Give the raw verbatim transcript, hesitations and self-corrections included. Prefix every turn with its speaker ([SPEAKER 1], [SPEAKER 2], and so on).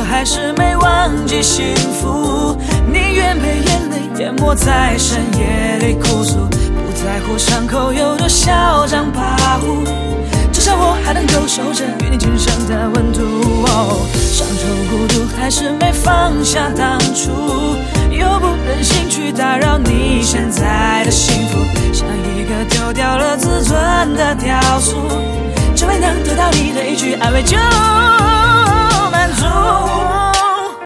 [SPEAKER 1] 还是没忘记幸福，宁愿被眼泪淹没在深夜里哭诉，不在乎伤口有多嚣张跋扈，至少我还能够守着与你今生的温度。哦，伤愁孤独还是没放下当初，又不忍心去打扰你现在的幸福，像一个丢掉了自尊的雕塑，只为能得到你的一句安慰就满足。